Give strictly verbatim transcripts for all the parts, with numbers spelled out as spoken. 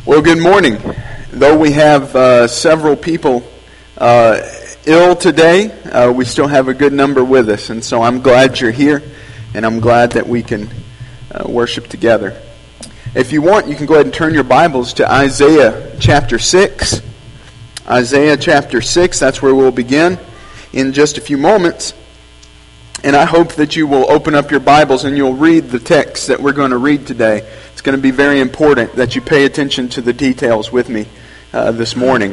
Well, good morning. Though we have uh, several people uh, ill today, uh, we still have a good number with us. And so I'm glad you're here, and I'm glad that we can uh, worship together. If you want, you can go ahead and turn your Bibles to Isaiah chapter six. Isaiah chapter six, that's where we'll begin in just a few moments. And I hope that you will open up your Bibles and you'll read the text that we're going to read today. It's going to be very important that you pay attention to the details with me uh, this morning.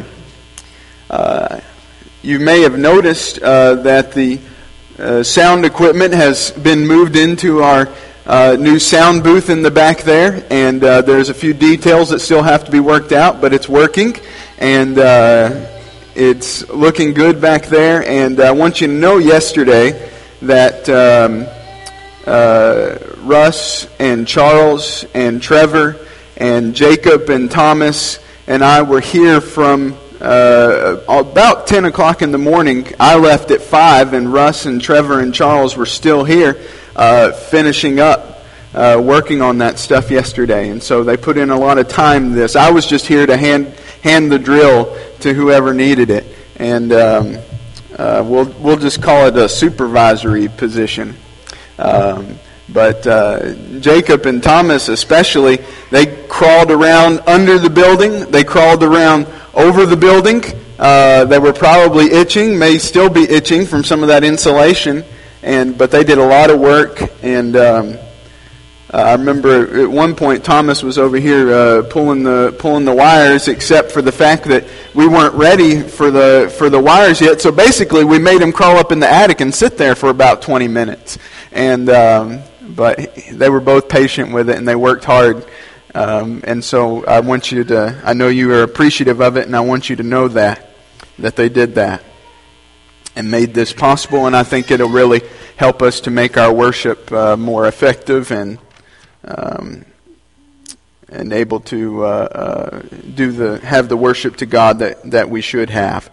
Uh, you may have noticed uh, that the uh, sound equipment has been moved into our uh, new sound booth in the back there. And uh, there's a few details that still have to be worked out, but it's working. And uh, it's looking good back there. And I want you to know yesterday that um, uh, Russ and Charles and Trevor and Jacob and Thomas and I were here from uh, about ten o'clock in the morning. I left at five, and Russ and Trevor and Charles were still here uh, finishing up, uh, working on that stuff yesterday. And so they put in a lot of time to this. I was just here to hand, hand the drill to whoever needed it. And Um, Uh, we'll we'll just call it a supervisory position. Um, but uh, Jacob and Thomas especially, they crawled around under the building. They crawled around over the building. Uh, they were probably itching, may still be itching from some of that insulation. And but they did a lot of work. And um, uh, I remember at one point Thomas was over here uh, pulling the pulling the wires, except for the fact that we weren't ready for the for the wires yet. So basically, we made him crawl up in the attic and sit there for about twenty minutes. And um, but they were both patient with it, and they worked hard. Um, and so I want you to, I know you are appreciative of it, and I want you to know that that they did that and made this possible. And I think it'll really help us to make our worship uh, more effective and um, and able to uh, uh, do the have the worship to God that, that we should have.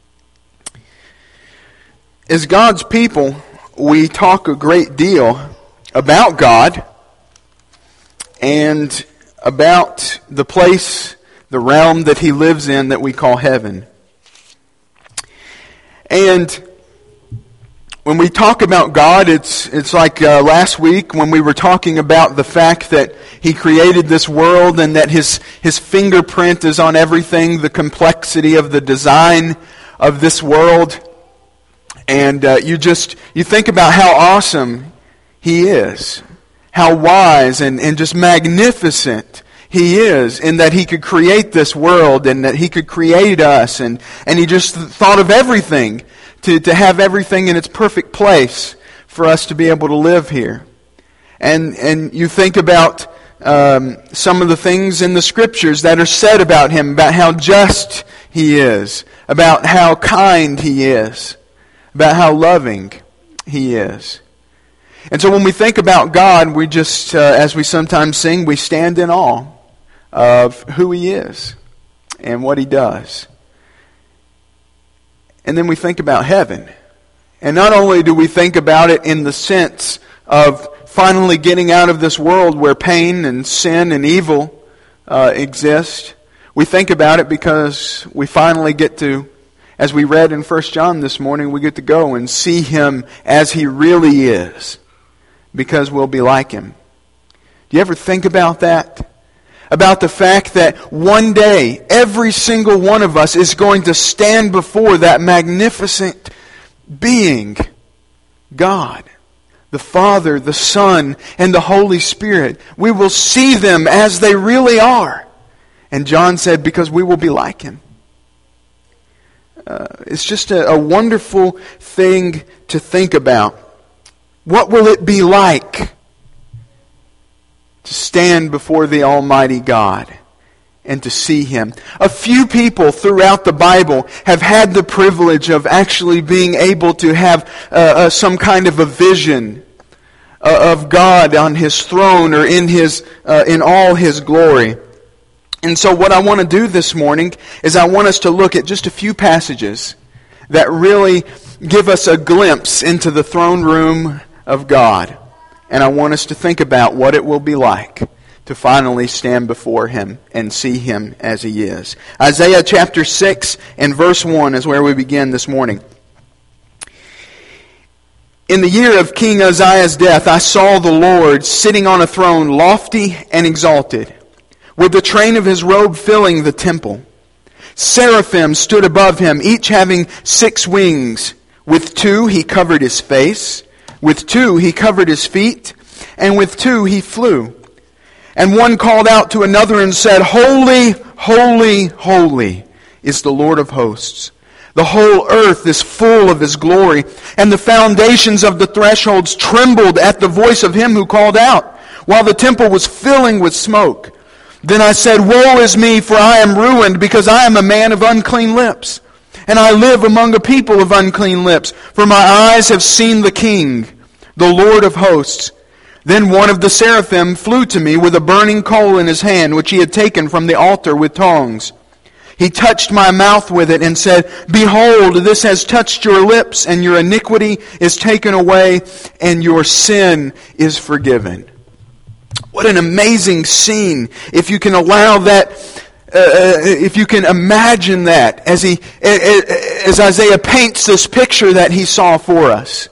As God's people, we talk a great deal about God and about the place, the realm that He lives in that we call heaven. And when we talk about God, it's it's like uh, last week when we were talking about the fact that He created this world and that His His fingerprint is on everything, the complexity of the design of this world. And uh, you just, you think about how awesome He is, how wise and, and just magnificent He is in that He could create this world and that He could create us. And, and He just thought of everything to, to have everything in its perfect place for us to be able to live here. And, and you think about um, some of the things in the Scriptures that are said about Him, about how just He is, about how kind He is, about how loving He is. And so when we think about God, we just, uh, as we sometimes sing, we stand in awe of who He is and what He does. And then we think about heaven. And not only do we think about it in the sense of finally getting out of this world where pain and sin and evil uh, exist, we think about it because we finally get to, as we read in First John this morning, we get to go and see Him as He really is, because we'll be like Him. Do you ever think about that? About the fact that one day, every single one of us is going to stand before that magnificent being, God, the Father, the Son, and the Holy Spirit. We will see them as they really are. And John said, because we will be like Him. Uh, it's just a, a wonderful thing to think about. What will it be like to stand before the Almighty God and to see Him? A few people throughout the Bible have had the privilege of actually being able to have uh, uh, some kind of a vision uh, of God on His throne or in His uh, in all His glory. And so what I want to do this morning is I want us to look at just a few passages that really give us a glimpse into the throne room of God. And I want us to think about what it will be like to finally stand before Him and see Him as He is. Isaiah chapter six and verse one is where we begin this morning. In the year of King Uzziah's death, I saw the Lord sitting on a throne, lofty and exalted, with the train of His robe filling the temple. Seraphim stood above Him, each having six wings. With two He covered His face, with two He covered His feet, and with two He flew. And one called out to another and said, Holy, holy, holy is the Lord of hosts. The whole earth is full of His glory, and the foundations of the thresholds trembled at the voice of Him who called out, while the temple was filling with smoke. Then I said, Woe is me, for I am ruined, because I am a man of unclean lips, and I live among a people of unclean lips, for my eyes have seen the King, the Lord of hosts. Then one of the seraphim flew to me with a burning coal in his hand, which he had taken from the altar with tongs. He touched my mouth with it and said, Behold, this has touched your lips, and your iniquity is taken away, and your sin is forgiven. What an amazing scene, if you can allow that, uh, if you can imagine that, as he, as Isaiah paints this picture that he saw for us.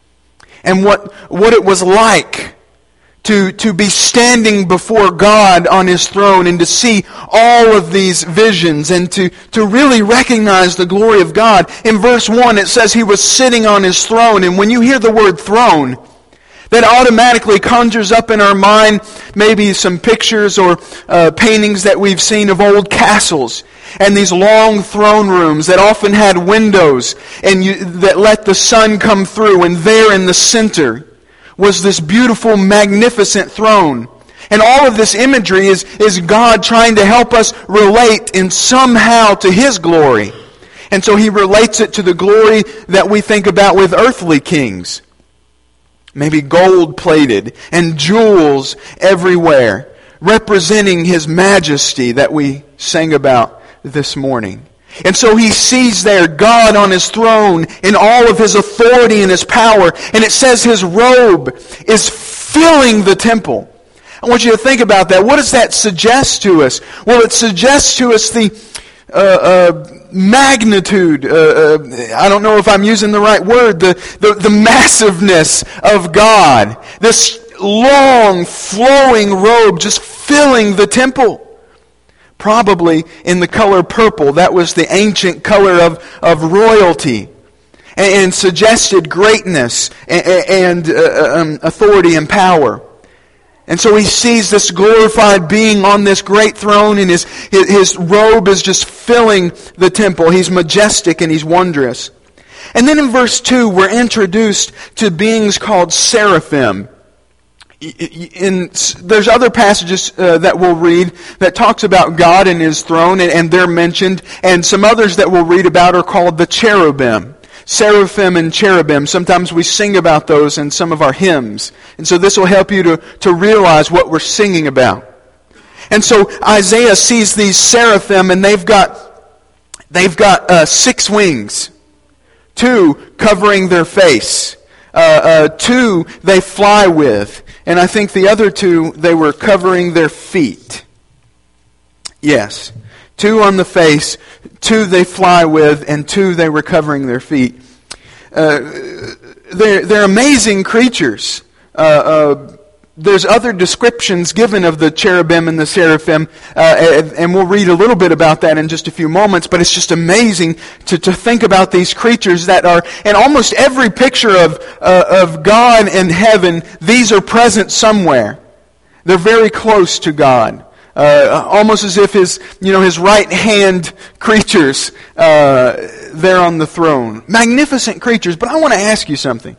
And what, what it was like To, to be standing before God on His throne and to see all of these visions and to, to really recognize the glory of God. In verse one it says He was sitting on His throne, and when you hear the word throne, that automatically conjures up in our mind maybe some pictures or uh, paintings that we've seen of old castles and these long throne rooms that often had windows and you, that let the sun come through, and there in the center was this beautiful, magnificent throne. And all of this imagery is, is God trying to help us relate in somehow to His glory. And so He relates it to the glory that we think about with earthly kings. Maybe gold-plated and jewels everywhere, representing His majesty that we sang about this morning. And so He sees there God on His throne in all of His authority and His power. And it says His robe is filling the temple. I want you to think about that. What does that suggest to us? Well, it suggests to us the uh, uh, magnitude, uh, uh, I don't know if I'm using the right word, the, the, the massiveness of God. This long, flowing robe just filling the temple. Probably in the color purple. That was the ancient color of, of royalty. And, and suggested greatness and, and uh, um, authority and power. And so he sees this glorified being on this great throne, and his, his, his robe is just filling the temple. He's majestic and he's wondrous. And then in verse two, we're introduced to beings called seraphim. In, there's other passages uh, that we'll read that talks about God and His throne, and, and they're mentioned. And some others that we'll read about are called the cherubim. Seraphim and cherubim. Sometimes we sing about those in some of our hymns. And so this will help you to, to realize what we're singing about. And so Isaiah sees these seraphim, and they've got, they've got uh, six wings. Two covering their face. Uh, uh, two they fly with. And I think the other two, they were covering their feet. Yes. Two on the face, two they fly with, and two they were covering their feet. Uh, they're, they're amazing creatures. Uh, uh, there's other descriptions given of the cherubim and the seraphim, uh, and, and we'll read a little bit about that in just a few moments, but it's just amazing to, to think about these creatures that are, in almost every picture of, uh, of God in heaven, these are present somewhere. They're very close to God. Uh, almost as if his, you know, his right hand creatures, uh, there on the throne. Magnificent creatures, but I want to ask you something.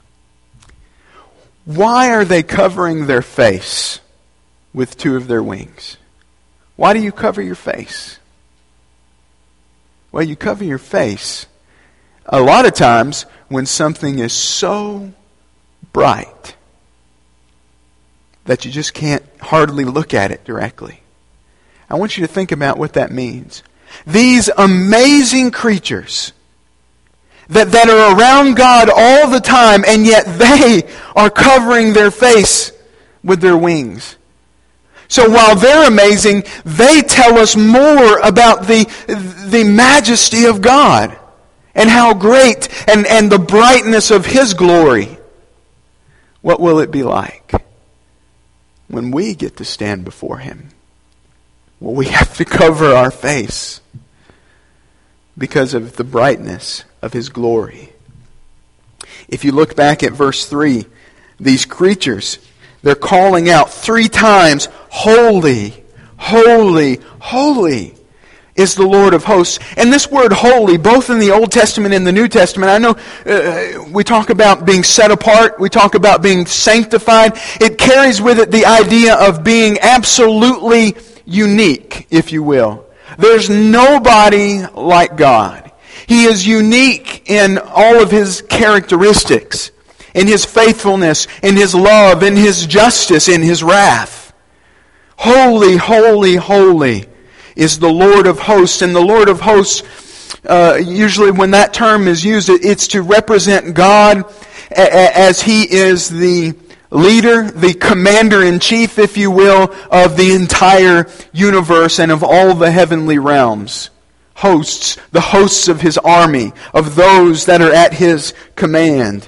Why are they covering their face with two of their wings? Why do you cover your face? Well, you cover your face a lot of times when something is so bright that you just can't hardly look at it directly. I want you to think about what that means. These amazing creatures that, that are around God all the time, and yet they are covering their face with their wings. So while they're amazing, they tell us more about the, the majesty of God and how great and, and the brightness of His glory. What will it be like when we get to stand before Him? Well, we have to cover our face because of the brightness of His glory. If you look back at verse three, these creatures, they're calling out three times, "Holy, holy, holy is the Lord of hosts." And this word holy, both in the Old Testament and the New Testament, I know uh, we talk about being set apart, we talk about being sanctified. It carries with it the idea of being absolutely unique, if you will. There's nobody like God. He is unique in all of His characteristics, in His faithfulness, in His love, in His justice, in His wrath. Holy, holy, holy is the Lord of hosts. And the Lord of hosts, uh, usually when that term is used, it's to represent God as He is the leader, the commander-in-chief, if you will, of the entire universe and of all the heavenly realms. Hosts, the hosts of His army, of those that are at His command.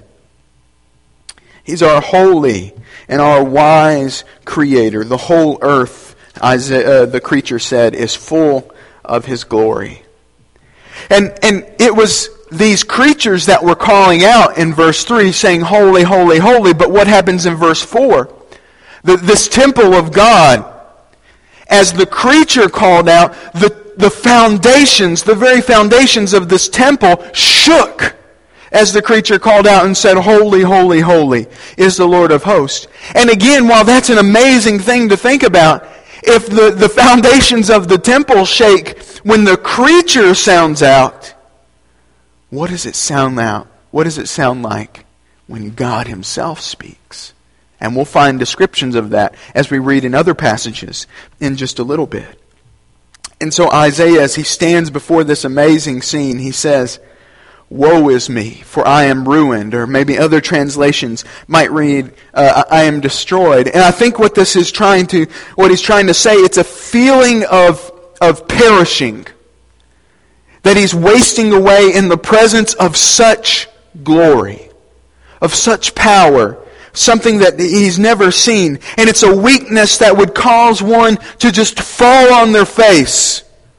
He's our holy and our wise Creator. The whole earth, Isaiah, uh, the creature said, is full of His glory. And and it was these creatures that were calling out in verse three, saying, "Holy, holy, holy." But what happens in verse four? The, this temple of God, as the creature called out, the, the foundations, the very foundations of this temple shook as the creature called out and said, "Holy, holy, holy is the Lord of hosts." And again, while that's an amazing thing to think about, if the, the foundations of the temple shake when the creature sounds out, what does it sound out? What does it sound like when God Himself speaks? And we'll find descriptions of that as we read in other passages in just a little bit. And so Isaiah, as he stands before this amazing scene, he says, "Woe is me, for I am ruined." Or maybe other translations might read, uh, "I am destroyed." And I think what this is trying to, what he's trying to say, it's a feeling of, of perishing. That he's wasting away in the presence of such glory, of such power, something that he's never seen. And it's a weakness that would cause one to just fall on their face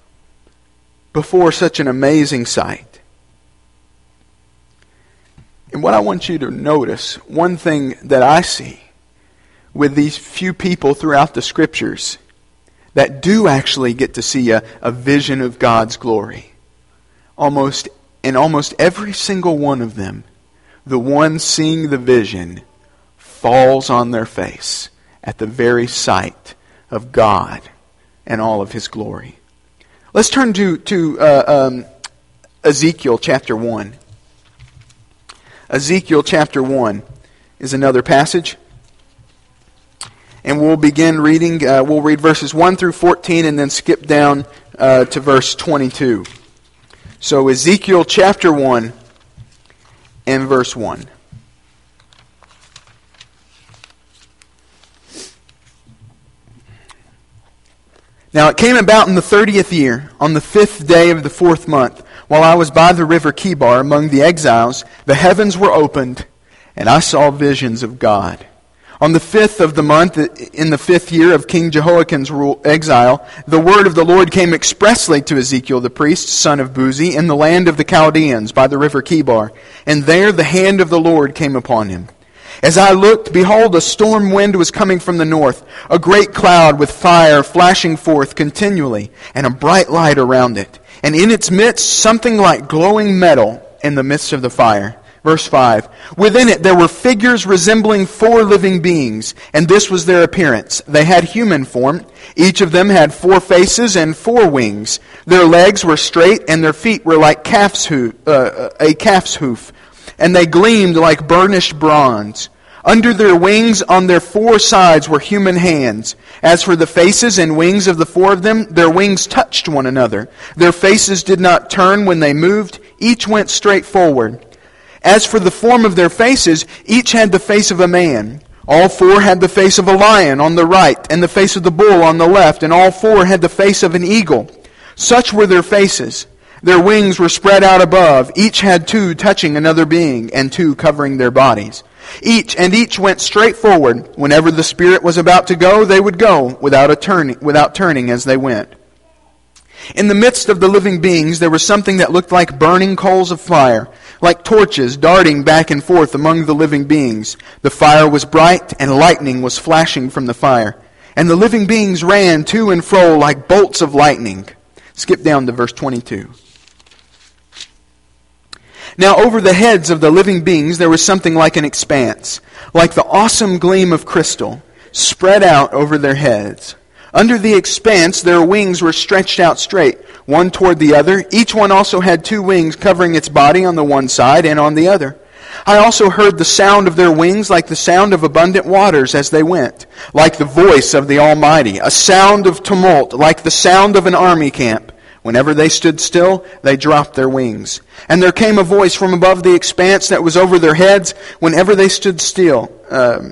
before such an amazing sight. And what I want you to notice, one thing that I see with these few people throughout the Scriptures that do actually get to see a, a vision of God's glory. Almost in almost every single one of them, the one seeing the vision falls on their face at the very sight of God and all of His glory. Let's turn to, to uh, um, Ezekiel chapter one. Ezekiel chapter one is another passage. And we'll begin reading, uh, we'll read verses one through fourteen and then skip down uh, to verse twenty-two. So Ezekiel chapter one and verse one. Now it came about in the thirtieth year, on the fifth day of the fourth month, while I was by the river Chebar among the exiles, the heavens were opened, and I saw visions of God. On the fifth of the month, in the fifth year of King Jehoiakim's rule, exile, the word of the Lord came expressly to Ezekiel the priest, son of Buzi, in the land of the Chaldeans by the river Chebar. And there the hand of the Lord came upon him. As I looked, behold, a storm wind was coming from the north, a great cloud with fire flashing forth continually, and a bright light around it. And in its midst, something like glowing metal in the midst of the fire. Verse five, within it there were figures resembling four living beings, and this was their appearance. They had human form. Each of them had four faces and four wings. Their legs were straight, and their feet were like calf's hoof, uh, a calf's hoof, and they gleamed like burnished bronze. Under their wings on their four sides were human hands. As for the faces and wings of the four of them, their wings touched one another. Their faces did not turn when they moved. Each went straight forward. As for the form of their faces, each had the face of a man. All four had the face of a lion on the right, and the face of the bull on the left, and all four had the face of an eagle. Such were their faces. Their wings were spread out above. Each had two touching another being, and two covering their bodies. Each and each went straight forward. Whenever the Spirit was about to go, they would go without a turning, without turning as they went. In the midst of the living beings, there was something that looked like burning coals of fire, like torches darting back and forth among the living beings. The fire was bright, and lightning was flashing from the fire. And the living beings ran to and fro like bolts of lightning. Skip down to verse twenty-two. Now over the heads of the living beings there was something like an expanse, like the awesome gleam of crystal, spread out over their heads. Under the expanse their wings were stretched out straight, one toward the other. Each one also had two wings covering its body on the one side and on the other. I also heard the sound of their wings like the sound of abundant waters as they went, like the voice of the Almighty, a sound of tumult, like the sound of an army camp. Whenever they stood still, they dropped their wings. And there came a voice from above the expanse that was over their heads whenever they stood still. Um,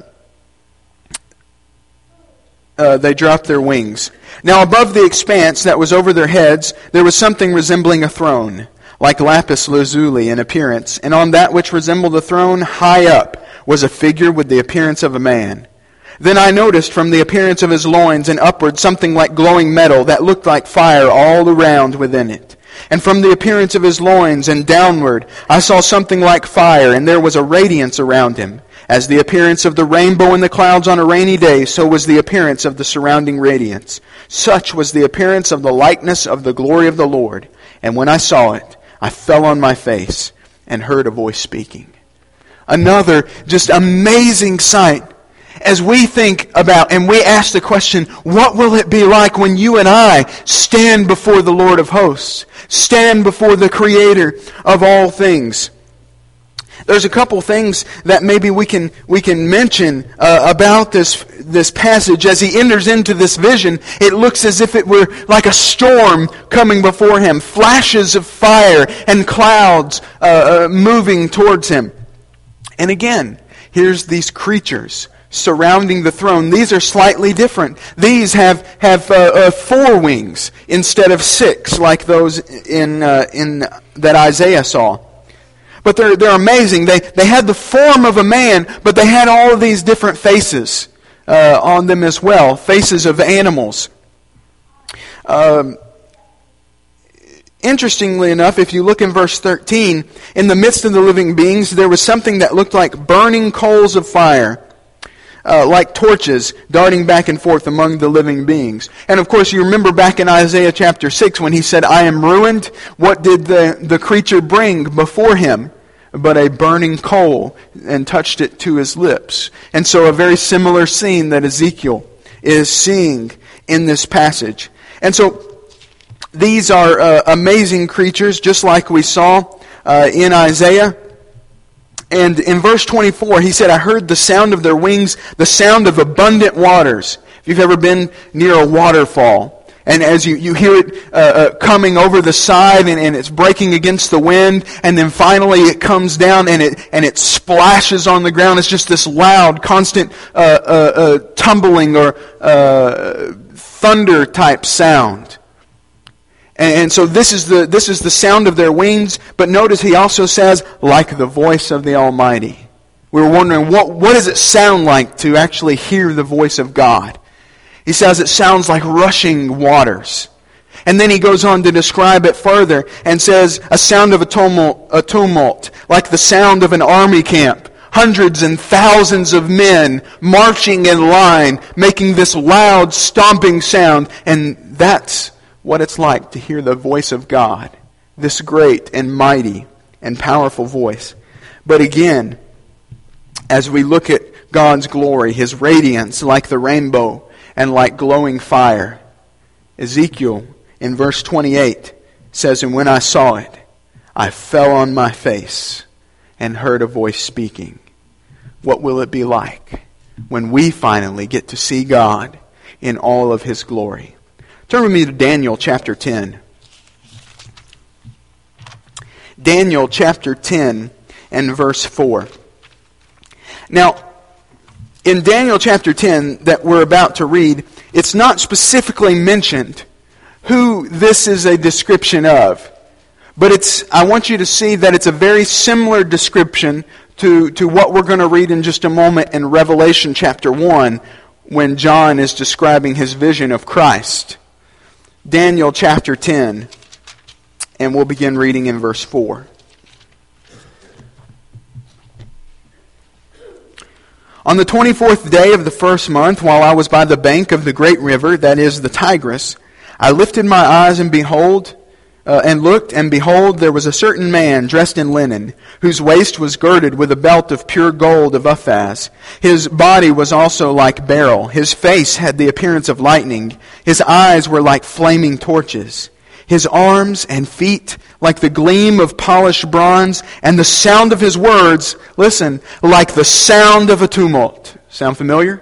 uh, they dropped their wings. Now above the expanse that was over their heads, there was something resembling a throne, like lapis lazuli in appearance. And on that which resembled a throne, high up, was a figure with the appearance of a man. Then I noticed from the appearance of his loins and upward something like glowing metal that looked like fire all around within it. And from the appearance of his loins and downward I saw something like fire, and there was a radiance around him. As the appearance of the rainbow in the clouds on a rainy day, so was the appearance of the surrounding radiance. Such was the appearance of the likeness of the glory of the Lord. And when I saw it, I fell on my face and heard a voice speaking. Another just amazing sight. As we think about and we ask the question, what will it be like when you and I stand before the Lord of hosts, stand before the Creator of all things? There's a couple things that maybe we can we can mention uh, about this this passage. As he enters into this vision, it looks as if it were like a storm coming before him, flashes of fire and clouds uh, uh, moving towards him. And again, here's these creatures surrounding the throne. These are slightly different. These have have uh, uh, four wings instead of six, like those in uh, in that Isaiah saw. But they're they're amazing. They they had the form of a man, but they had all of these different faces uh, on them as well, faces of animals. Um, Interestingly enough, if you look in verse thirteen, in the midst of the living beings, there was something that looked like burning coals of fire. Uh, like torches darting back and forth among the living beings. And of course, you remember back in Isaiah chapter six when he said, I am ruined. What did the, the creature bring before him? But a burning coal, and touched it to his lips. And so a very similar scene that Ezekiel is seeing in this passage. And so these are uh, amazing creatures, just like we saw uh, in Isaiah. And in verse twenty-four, he said, I heard the sound of their wings, the sound of abundant waters. If you've ever been near a waterfall, and as you, you hear it uh, uh, coming over the side, and, and it's breaking against the wind, and then finally it comes down and it and it splashes on the ground. It's just this loud, constant uh, uh, uh, tumbling or uh, thunder type sound. And so this is the this is the sound of their wings. But notice he also says, like the voice of the Almighty. We were wondering, what, what does it sound like to actually hear the voice of God? He says it sounds like rushing waters. And then he goes on to describe it further and says, a sound of a tumult, a tumult, like the sound of an army camp. Hundreds and thousands of men marching in line, making this loud stomping sound. And that's what it's like to hear the voice of God, this great and mighty and powerful voice. But again, as we look at God's glory, His radiance like the rainbow and like glowing fire, Ezekiel in verse twenty-eight says, and when I saw it, I fell on my face and heard a voice speaking. What will it be like when we finally get to see God in all of His glory? Turn with me to Daniel chapter ten. Daniel chapter ten and verse four. Now, in Daniel chapter ten that we're about to read, it's not specifically mentioned who this is a description of. But it's, I want you to see that it's a very similar description to, to what we're going to read in just a moment in Revelation chapter one, when John is describing his vision of Christ. Daniel chapter ten, and we'll begin reading in verse four. On the twenty-fourth day of the first month, while I was by the bank of the great river, that is the Tigris, I lifted my eyes and behold, Uh, and looked, and behold, there was a certain man dressed in linen, whose waist was girded with a belt of pure gold of Uphaz. His body was also like beryl. His face had the appearance of lightning. His eyes were like flaming torches. His arms and feet like the gleam of polished bronze, and the sound of his words, listen, like the sound of a tumult. Sound familiar?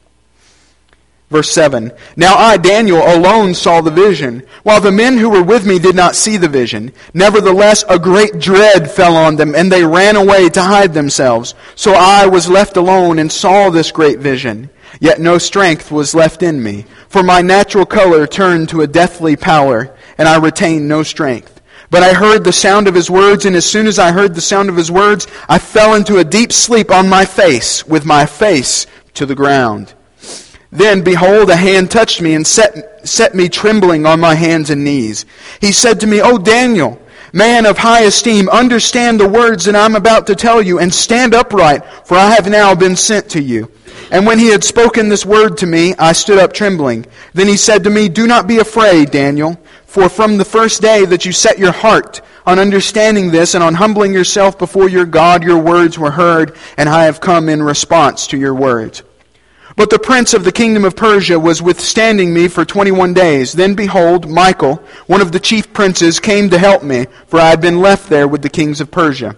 Verse seven, Now I, Daniel, alone saw the vision, while the men who were with me did not see the vision. Nevertheless, a great dread fell on them, and they ran away to hide themselves. So I was left alone and saw this great vision. Yet no strength was left in me, for my natural color turned to a deathly pallor, and I retained no strength. But I heard the sound of his words, and as soon as I heard the sound of his words, I fell into a deep sleep on my face, with my face to the ground. Then, behold, a hand touched me and set, set me trembling on my hands and knees. He said to me, O Daniel, man of high esteem, understand the words that I am about to tell you, and stand upright, for I have now been sent to you. And when he had spoken this word to me, I stood up trembling. Then he said to me, Do not be afraid, Daniel, for from the first day that you set your heart on understanding this and on humbling yourself before your God, your words were heard, and I have come in response to your words. But the prince of the kingdom of Persia was withstanding me for twenty-one days. Then behold, Michael, one of the chief princes, came to help me, for I had been left there with the kings of Persia.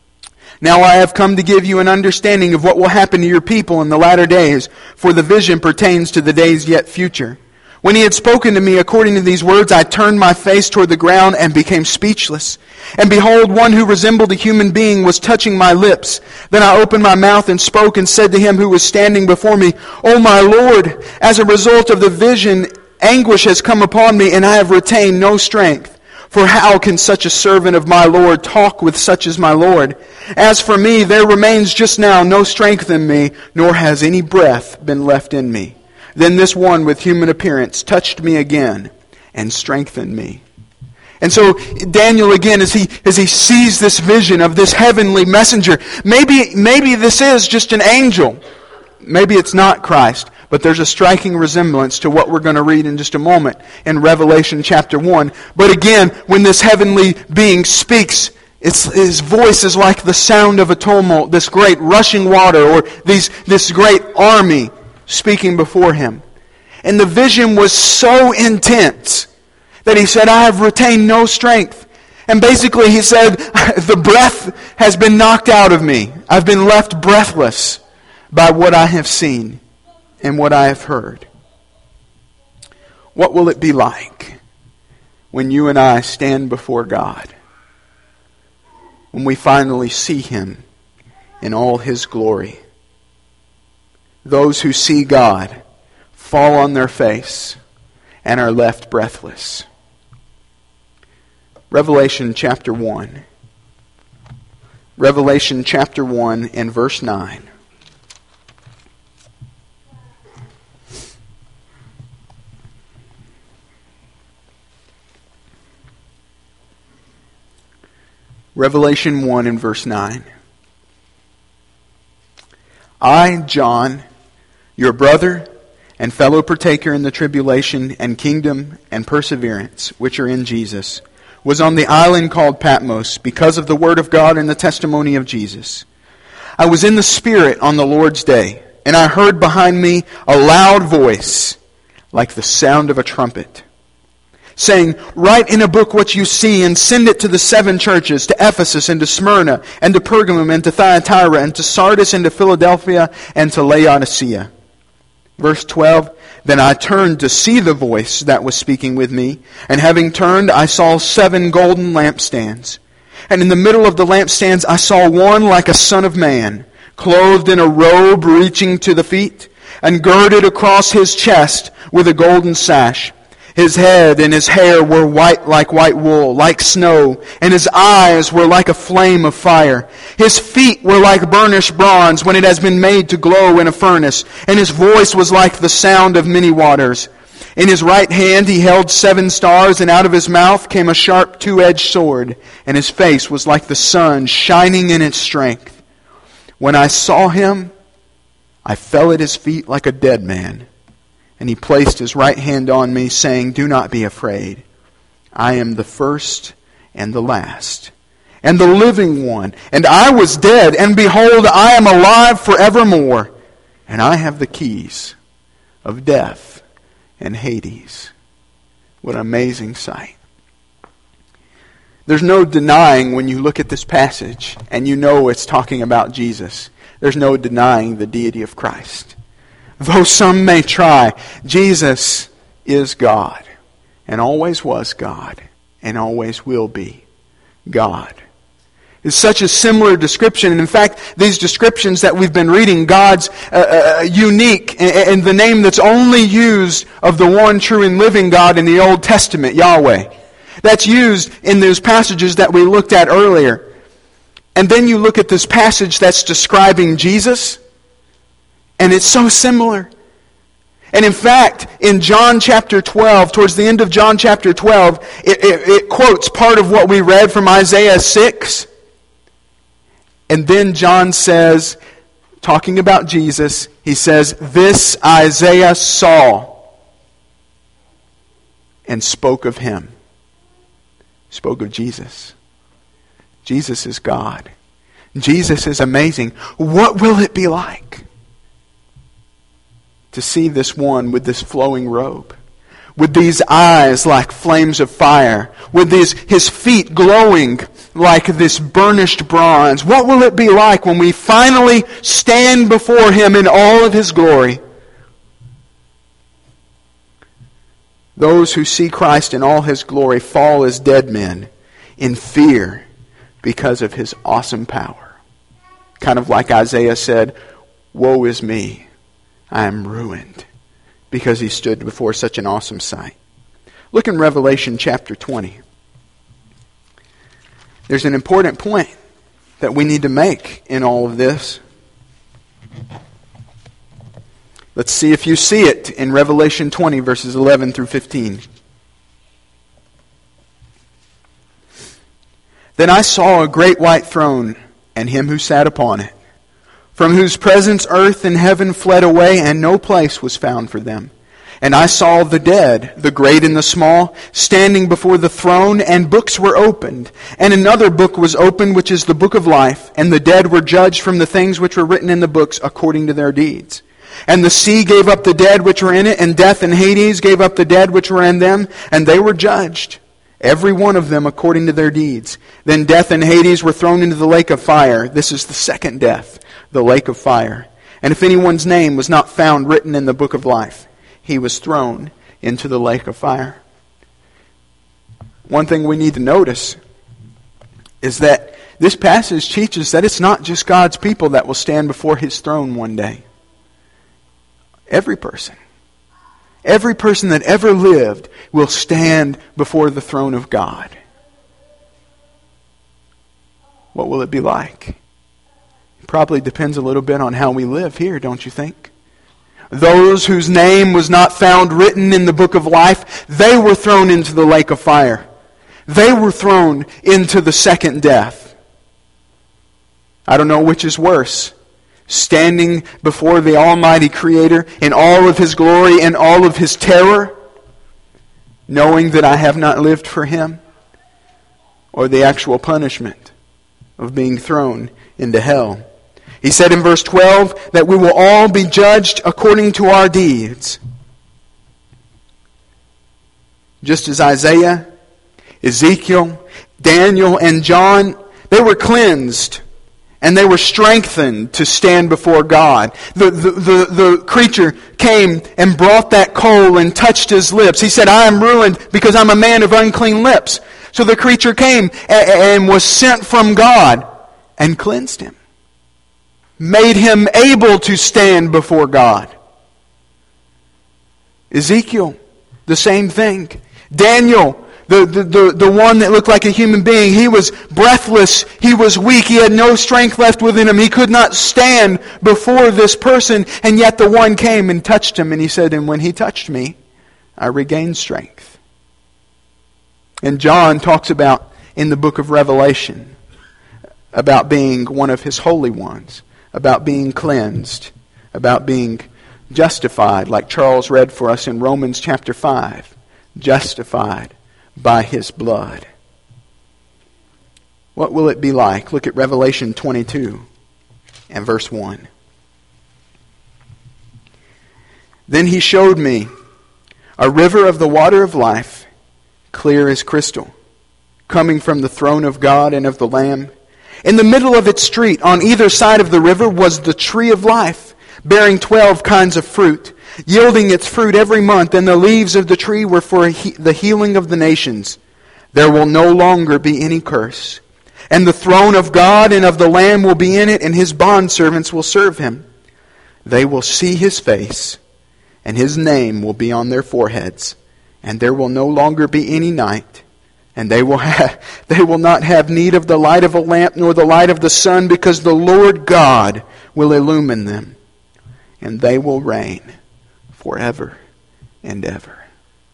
Now I have come to give you an understanding of what will happen to your people in the latter days, for the vision pertains to the days yet future. When he had spoken to me according to these words, I turned my face toward the ground and became speechless. And behold, one who resembled a human being was touching my lips. Then I opened my mouth and spoke and said to him who was standing before me, O my Lord, as a result of the vision, anguish has come upon me, and I have retained no strength. For how can such a servant of my Lord talk with such as my Lord? As for me, there remains just now no strength in me, nor has any breath been left in me. Then this one with human appearance touched me again and strengthened me. And so Daniel again, as he as he sees this vision of this heavenly messenger, maybe maybe this is just an angel. Maybe it's not Christ, but there's a striking resemblance to what we're going to read in just a moment in Revelation chapter one. But again, when this heavenly being speaks, it's, his voice is like the sound of a tumult, this great rushing water, or these this great army speaking before him. And the vision was so intense that he said, I have retained no strength. And basically he said, the breath has been knocked out of me. I've been left breathless by what I have seen and what I have heard. What will it be like when you and I stand before God? When we finally see Him in all His glory? Those who see God fall on their face and are left breathless. Revelation chapter one. Revelation chapter one and verse nine. Revelation one and verse nine. I, John, your brother and fellow partaker in the tribulation and kingdom and perseverance which are in Jesus, was on the island called Patmos because of the word of God and the testimony of Jesus. I was in the Spirit on the Lord's day, and I heard behind me a loud voice like the sound of a trumpet, saying, Write in a book what you see and send it to the seven churches, to Ephesus and to Smyrna and to Pergamum and to Thyatira and to Sardis and to Philadelphia and to Laodicea. Verse twelve, Then I turned to see the voice that was speaking with me, and having turned I saw seven golden lampstands. And in the middle of the lampstands I saw one like a son of man, clothed in a robe reaching to the feet, and girded across his chest with a golden sash. His head and his hair were white like white wool, like snow, and his eyes were like a flame of fire. His feet were like burnished bronze when it has been made to glow in a furnace, and his voice was like the sound of many waters. In his right hand he held seven stars, and out of his mouth came a sharp two-edged sword, and his face was like the sun shining in its strength. When I saw him, I fell at his feet like a dead man. And he placed his right hand on me, saying, "Do not be afraid. I am the first and the last, and the living one. And I was dead, and behold, I am alive forevermore. And I have the keys of death and Hades." What an amazing sight. There's no denying when you look at this passage, and you know it's talking about Jesus, there's no denying the deity of Christ. Though some may try, Jesus is God, and always was God, and always will be God. It's such a similar description, and in fact, these descriptions that we've been reading, God's uh, uh, unique, and, and the name that's only used of the one true and living God in the Old Testament, Yahweh. That's used in those passages that we looked at earlier. And then you look at this passage that's describing Jesus, and it's so similar. And in fact, in John chapter twelve, towards the end of John chapter twelve, it, it, it quotes part of what we read from Isaiah six. And then John says, talking about Jesus, he says, "This Isaiah saw and spoke of him." Spoke of Jesus. Jesus is God. Jesus is amazing. What will it be like to see this one with this flowing robe, with these eyes like flames of fire, with these, his feet glowing like this burnished bronze? What will it be like when we finally stand before him in all of his glory? Those who see Christ in all his glory fall as dead men in fear because of his awesome power. Kind of like Isaiah said, "Woe is me, I am ruined," because he stood before such an awesome sight. Look in Revelation chapter twenty. There's an important point that we need to make in all of this. Let's see if you see it in Revelation twenty, verses eleven through fifteen. "Then I saw a great white throne, and him who sat upon it, from whose presence earth and heaven fled away, and no place was found for them. And I saw the dead, the great and the small, standing before the throne, and books were opened. And another book was opened, which is the book of life, and the dead were judged from the things which were written in the books according to their deeds. And the sea gave up the dead which were in it, and death and Hades gave up the dead which were in them, and they were judged, every one of them according to their deeds. Then death and Hades were thrown into the lake of fire." This is the second death, the lake of fire. "And if anyone's name was not found written in the book of life, he was thrown into the lake of fire." One thing we need to notice is that this passage teaches that it's not just God's people that will stand before his throne one day. Every person, every person that ever lived will stand before the throne of God. What will it be like? It probably depends a little bit on how we live here, don't you think? Those whose name was not found written in the book of life, they were thrown into the lake of fire. They were thrown into the second death. I don't know which is worse. Standing before the Almighty Creator in all of his glory and all of his terror, knowing that I have not lived for him, or the actual punishment of being thrown into hell. He said in verse twelve that we will all be judged according to our deeds. Just as Isaiah, Ezekiel, Daniel, and John, they were cleansed and they were strengthened to stand before God. The, the, the, the creature came and brought that coal and touched his lips. He said, "I am ruined because I'm a man of unclean lips." So the creature came and, and was sent from God and cleansed him. made him able to stand before God. Ezekiel, the same thing. Daniel, the, the, the, the one that looked like a human being, he was breathless, he was weak, he had no strength left within him, he could not stand before this person, and yet the one came and touched him, and he said, and when he touched me, I regained strength. And John talks about, in the book of Revelation, about being one of his holy ones, about being cleansed, about being justified, like Charles read for us in Romans chapter five, justified by his blood. What will it be like? Look at Revelation twenty-two and verse one. Then he showed me a river of the water of life, clear as crystal, coming from the throne of God and of the Lamb. In the middle of its street, on either side of the river, was the tree of life, bearing twelve kinds of fruit, yielding its fruit every month, and the leaves of the tree were for he- the healing of the nations. There will no longer be any curse. And the throne of God and of the Lamb will be in it, and his bondservants will serve him. They will see his face, and his name will be on their foreheads. And there will no longer be any night. And they will have, they will not have need of the light of a lamp, nor the light of the sun, because the Lord God will illumine them. And they will reign forever and ever.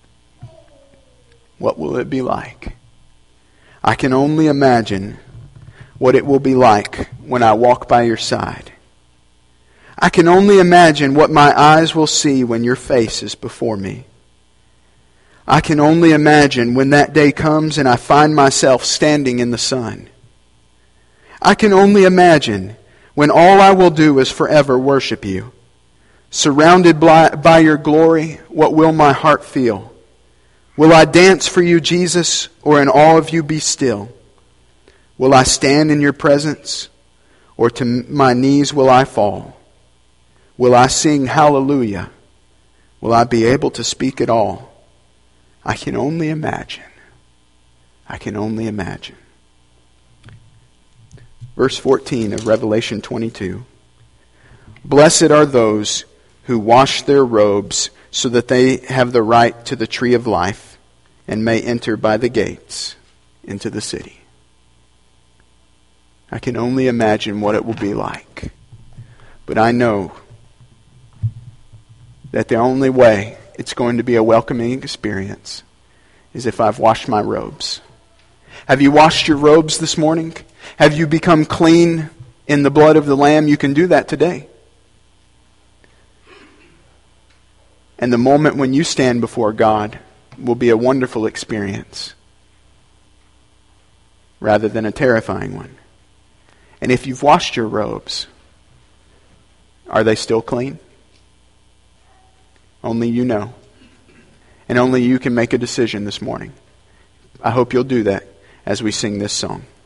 What will it be like? I can only imagine what it will be like when I walk by your side. I can only imagine what my eyes will see when your face is before me. I can only imagine when that day comes and I find myself standing in the sun. I can only imagine when all I will do is forever worship you. Surrounded by, by your glory, what will my heart feel? Will I dance for you, Jesus, or in awe of you be still? Will I stand in your presence, or to my knees will I fall? Will I sing hallelujah? Will I be able to speak at all? I can only imagine. I can only imagine. Verse fourteen of Revelation twenty-two. Blessed are those who wash their robes, so that they have the right to the tree of life and may enter by the gates into the city. I can only imagine what it will be like. But I know that the only way it's going to be a welcoming experience is if I've washed my robes. Have you washed your robes this morning? Have you become clean in the blood of the Lamb? You can do that today. And the moment when you stand before God will be a wonderful experience rather than a terrifying one. And if you've washed your robes, are they still clean? Only you know. And only you can make a decision this morning. I hope you'll do that as we sing this song.